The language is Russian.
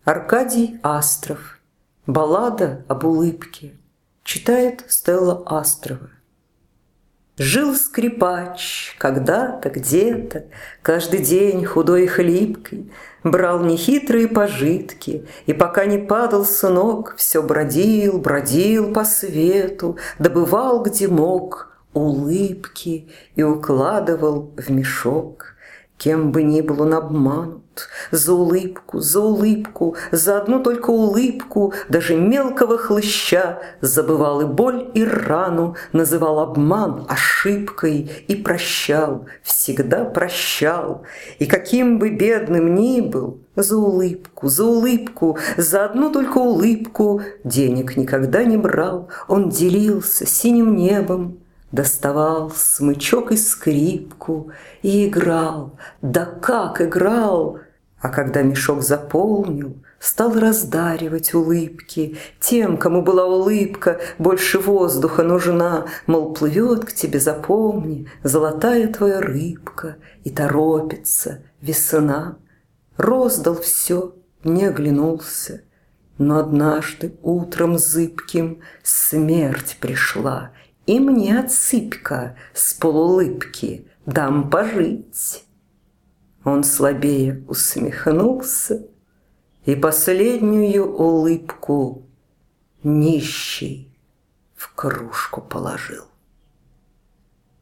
Аркадий Астров. Баллада об улыбке. Читает Стелла Астрова. Жил скрипач когда-то, где-то, каждый день худой и хлипкий, брал нехитрые пожитки, и пока не падал с ног, все бродил, бродил по свету, добывал, где мог, улыбки и укладывал в мешок. Кем бы ни был он обманут, за улыбку, за одну только улыбку, даже мелкого хлыща забывал и боль, и рану, называл обман ошибкой и прощал, всегда прощал. И каким бы бедным ни был, за улыбку, за одну только улыбку денег никогда не брал, он делился синим небом, доставал смычок и скрипку и играл, да как играл! А когда мешок заполнил, стал раздаривать улыбки тем, кому была улыбка больше воздуха нужна, мол, плывет к тебе, запомни, золотая твоя рыбка, и торопится весна. Роздал все, не оглянулся, но однажды утром зыбким смерть пришла, и мне отсыпь-ка с полуулыбки дам пожить. Он слабее усмехнулся и последнюю улыбку нищий в кружку положил.